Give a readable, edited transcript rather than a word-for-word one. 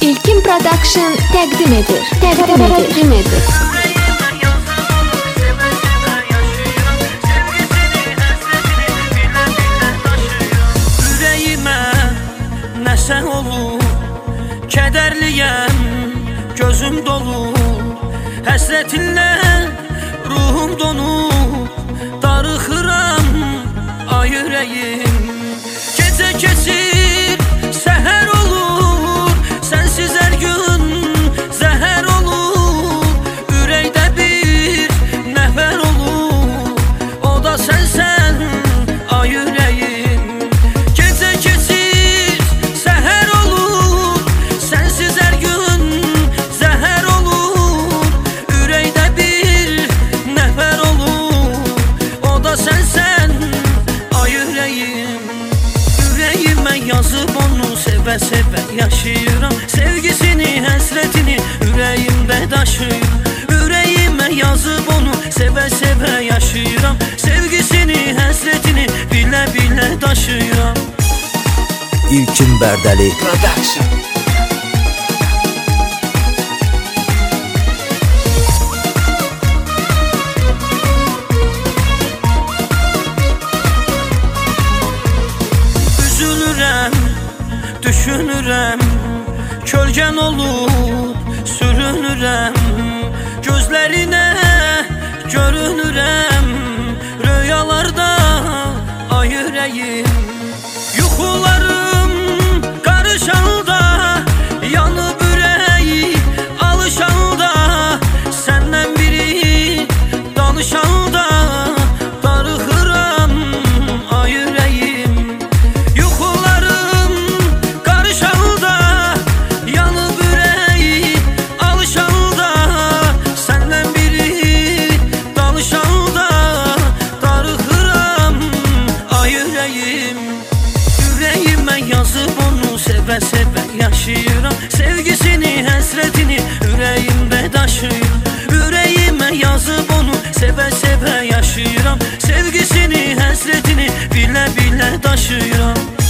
İlkin Production təqdim edir. Ürəyimə nəsə olur, kədərliyəm, gözüm dolu, həsrətinlə ruhum donub, darıxıram ay ürəyim. Gecə keçir, səhər olur, sənsiz hər gün zəhər olur. Ürəkdə bir nəfər olur, o da sənsən ay ürəyim. Gecə keçir, səhər olur, sənsiz hər gün zəhər olur. Ürəkdə bir nəfər olur, o da sənsən ay ürəyim. Ürəyimə yazıb onu sevə-sevə yaşayıram. Sevgisini, həsrətini ürəyimdə daşıyıram. Ürəyimə yazıb onu sevə-sevə yaşayıram. Sevgisini, həsrətini bilə-bilə daşıyıram. İlkin Bərdəli Production. Düşünürəm, kölgən olub sürünürəm. Gözlərinə görünürəm, rüyalarda ay ürəyim. Yuxularım qarışanda, yanıb ürəyi alışanda, səndən biri danışanda darıxıram ay ürəyim. Ürəyimə yazıb onu sevə-sevə yaşayıram. Sevgisini, həsrətini ürəyimdə daşıyıram. Ürəyimə yazıb onu sevə-sevə yaşayıram. Sevgisini, həsrətini bilə-bilə daşıyıram.